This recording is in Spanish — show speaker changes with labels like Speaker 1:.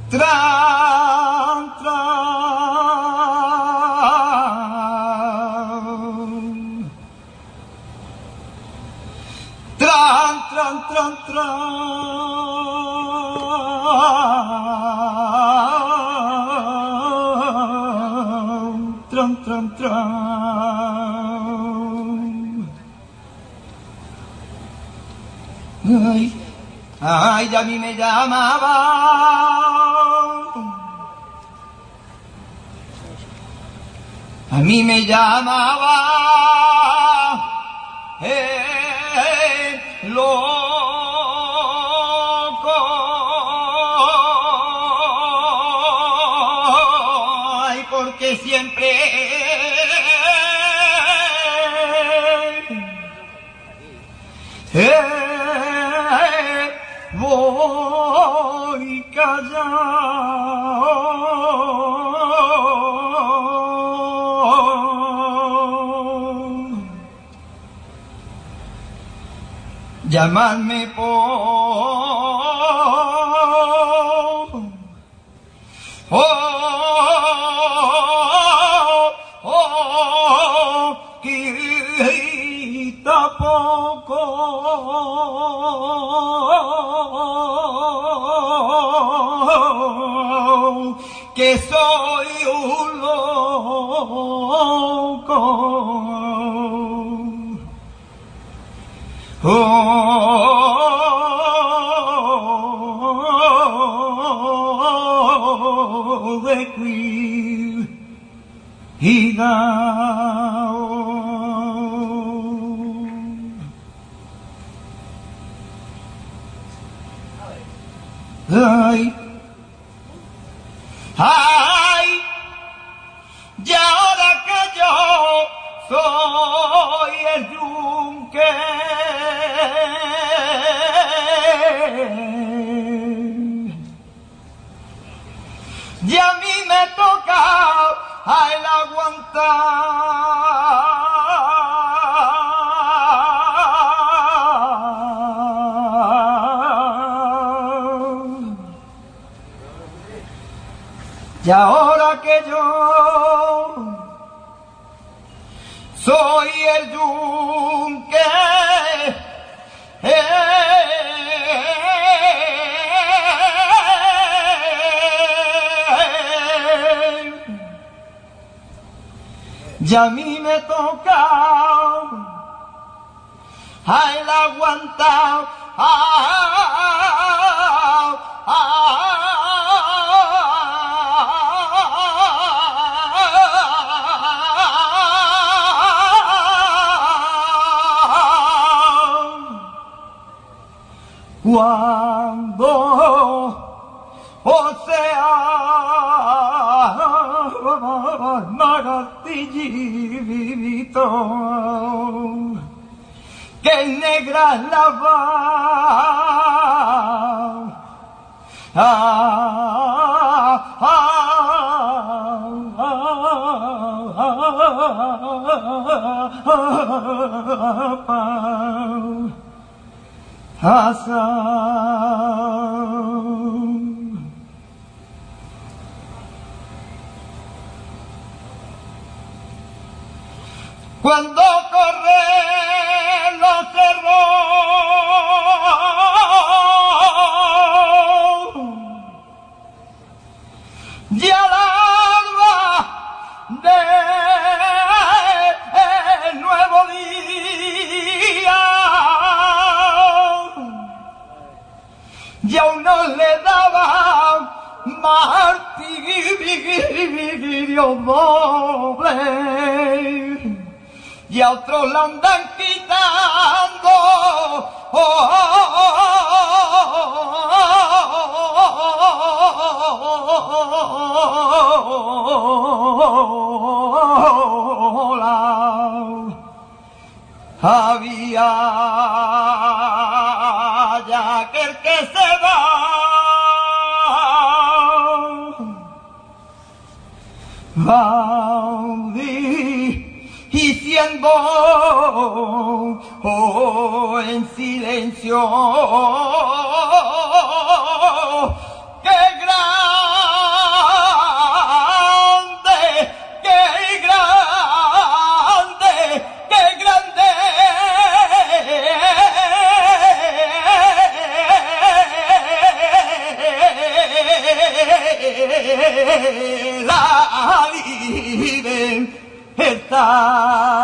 Speaker 1: Tran, tran, tran, tran, tran, tran, tran, tran. Ay, ay, a mí me llamaba. A mí me llamaba loco, ay, porque siempre voy callado. Llamadme quita poco, que soy un loco. De cuidado. Ay, ay, y ahora que yo soy el yunque, y a mí me toca el aguantar. Y ahora que yo soy el yunque, y a mí me toca el aguantar. Cuando, o sea, magatillito, que negra la cuando corren los cerros y al alba de nuevo día, y a uno le daban martirio doble, y a otros la andan quitando, había ya aquel que se va diciendo en silencio, qué gran la libertad.